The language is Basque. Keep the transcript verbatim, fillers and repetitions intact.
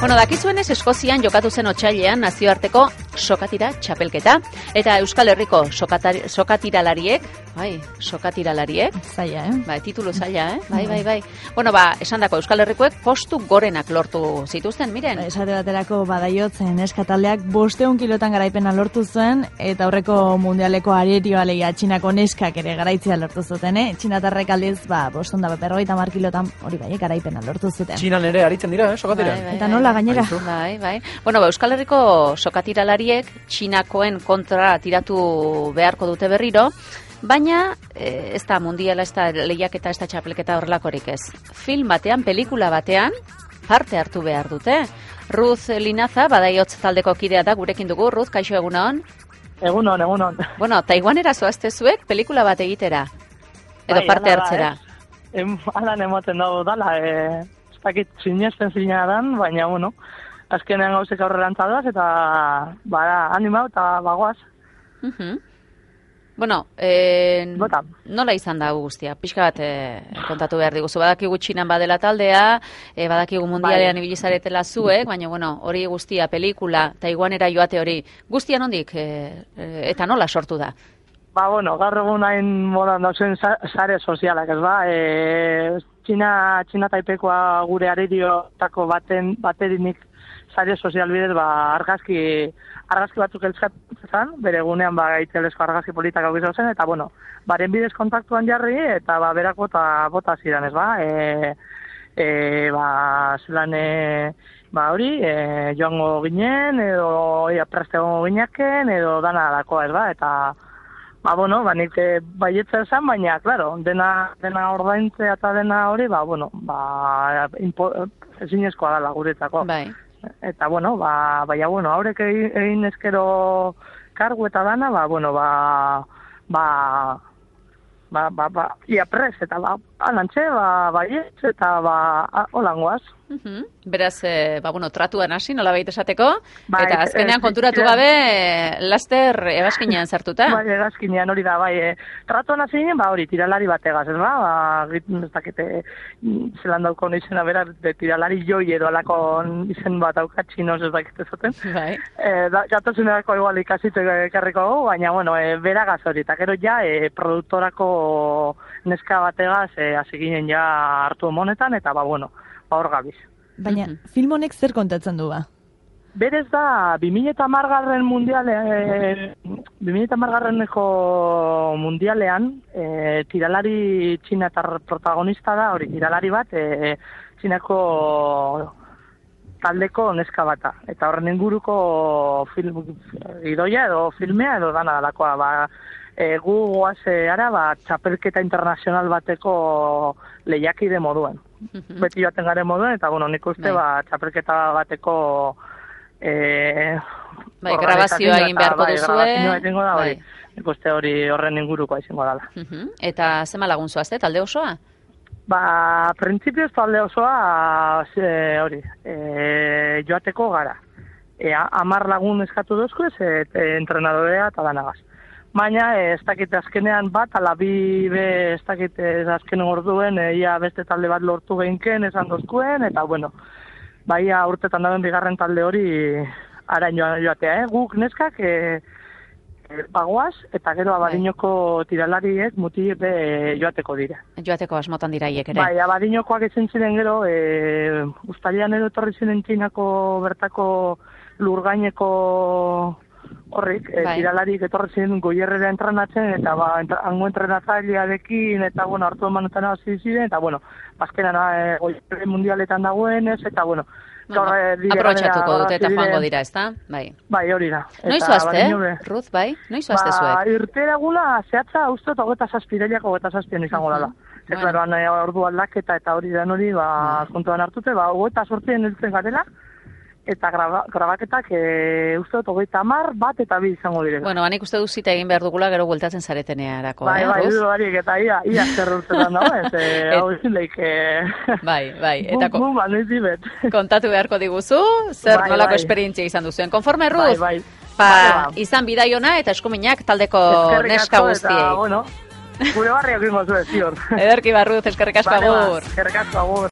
Bueno, dakizuenez Eskozian jokatu zen otsailean nazioarteko sokatira txapelketa eta Euskal Herriko sokatari, sokatiralariek, bai, sokatiralariek, zaila, eh? Bai, titulu zaila, eh? Bai, bai, bai. Bueno, ba, esandako Euskal Herrikoek postu gorenak lortu zituzten, miren. Esate baterako Badaiotzen eskataldeak bosteun kilotan garaipena lortu zuen eta aurreko mundialeko arerioa leia Txinako neskak ere garaitzea lortu zuten, eh? Txinatarrek aldiz, ba, bostehun eta berrogeita hamar kilotan hori bai, garaipena lortu zuten. Txinan ere aritzen dira, eh, sokatira. Bai, bai, eta nola gainera. Bai, bai. Bueno, ba, Euskal Herriko sokatiralariek Txinakoen kontra tiratu beharko dute berriro, baina eh, ez da mundiala, ez da lehiaketa, ez da txapelketa horrelakorik ez. Film batean, pelikula batean, parte hartu behar dute. Ruth Linaza, Badaiotz taldeko kidea da, gurekin dugu. Ruth, kaixo egunon? Egunon, egunon. Bueno, Taiwanera zoazte zuek pelikula bat egitera? Edo bai, parte ala hartzera? Da, eh? Alan emoten dago dala, eh, ez dakit sinesten zina dan, baina, bueno, azkenean gauzek aurrera antzadoaz, eta, bara, animau eta bagoaz. Uh -huh. Bueno, eh, Bota. nola izan da guztia? Pixka bat eh, kontatu behar diguzu. Badakigu Txinan badela taldea, eh, badakigu mundialean bai. ibili zaretela zuek, baina bueno, hori guztia, pelikula, Taiwanera joate hori, guztia nondik eh, eh, eta nola sortu da? Ba, bueno, gaur egun hain modan dauzen sare sozialak, ez ba? E, Txina, Txina Taipekoa gure areriotako baten, baterinik sare sozial bidez, ba, argazki, argazki batzuk elskatzen, bere egunean ba, gaitzelezko argazki politak hau gizau zen, eta, bueno, baren bidez kontaktuan jarri, eta, ba, berak bota, bota ziren, ez ba? E, e, ba, zelan, e, ba, hori, e, joango ginen, edo, ia, prestego ginaken, edo dana dakoa, ez ba? Eta, ba, bueno, ba, nik e, baietzen zen, baina, klaro, dena, dena ordaintzea eta dena hori, ba, bueno, ba, ezinezkoa dela guretzako. Bai. Eta, bueno, ba, baina, bueno, haurek egin, egin ezkero kargu eta dana, ba, bueno, ba, ba, ba, ba, ba, ia pres, eta, ba, alantxe, ba, baietz, eta, ba, holangoaz. Uh -huh. Beraz, eh, ba, bueno, tratuan hasi, nola baita esateko, Bai, eta azkenean ez, konturatu ez, gabe, laster egaskinean sartuta. Bai, egaskinean hori da, bai, e, tratuan hasi ginen, ba, hori, tiralari bategaz, ez ba, ba, ez dakite, zelan dauko izena bera, de tiralari joi edo alako izen bat daukat, txinoz ez dakite zaten. Bai. E, da, gatozunerako igual ikasitu ekarriko, baina, bueno, e, beragaz hori, eta gero ja, e, produktorako neska bategaz, e, hasi ginen ja hartu monetan, eta, ba, bueno, ba, hor gabiz. Baina, Uh -huh. film honek zer kontatzen du ba? Berez da, bi mila hamargarren mundiale, e, bi mila hamargarreneko mundialean, e, tiralari txinatar protagonista da, hori tiralari bat, e, Txinako taldeko neska bata. Eta horren inguruko film, idoia edo filmea edo dana dalakoa. Ba, e, gu goaz ara, ba, txapelketa internazional bateko lehiakide moduen. Uh-huh. Beti baten garen moduen, eta bueno, nik uste ba, txapelketa bateko e, bai, grabazioa egin beharko bai, duzue. Grabazioa egingo da, hori. Bai. Nik uste hori horren ingurukoa izango dela. Uh-huh. Eta zema lagun zoazte, talde osoa? Ba, printzipioz talde osoa ze, hori, e, joateko gara. E, amar lagun eskatu dozku ez, e, entrenadorea eta danagaz. Baina ez dakit azkenean bat, ala bi be ez dakit azken orduen, e, ia beste talde bat lortu gehinken esan dozkuen, eta bueno, baia urtetan dauen bigarren talde hori arain joatea, eh? Guk neskak e, e, pagoaz, eta gero Abadinoko tiralariek muti e, joateko dira. Joateko asmotan diraiek ere. Bai, Abadinokoak ezin ziren gero, e, ustalian edo etorri ziren Txinako bertako lurgaineko horrik, e, bai. tiralarik etorri ziren goierrera entrenatzen, eta ba, entra, hango entrenatzailearekin, eta bueno, hartu emanetan hasi ziren, eta bueno, bazkenan e, goierre mundialetan dagoenez, eta bueno, Bueno, aprobetxatuko dute eta joango dira, ezta? Bai. Bai, hori da. Noiz zoazte, Ruth, bai? Noiz zoazte zuek? Ba, irtera gula, zehatza, uste, eta hogeta zazpireliak hogeta zazpien izango dela. Eta, bueno. Claro, ordu aldaketa eta hori den hori, ba, uh. kontuan hartute, ba, hogeta sortzien hiltzen garela, eta graba, grabaketak e, uste dut hogeita hamar bat eta bi izango direla. Bueno, banik uste duz zita egin behar dugula gero bueltatzen zaretenearako, bai, eh, bai, Ruth? Bai, bai, eta ia, ia zer urtetan dago, ez, e, hau izin leik, e, bai, bai, eta bum, bum, noiz dibet. Kontatu beharko diguzu, zer bai, nolako bai. esperientzia izan duzuen. Konforme, Ruth? Bai, bai. Pa, bai, bai. izan bidaiona eta eskuminak taldeko neska guztiei. Eta, bueno, gure barriak ingo zuen, zior. Ederki ba, Ruth, eskerrik asko agur. Eskerrik asko agur.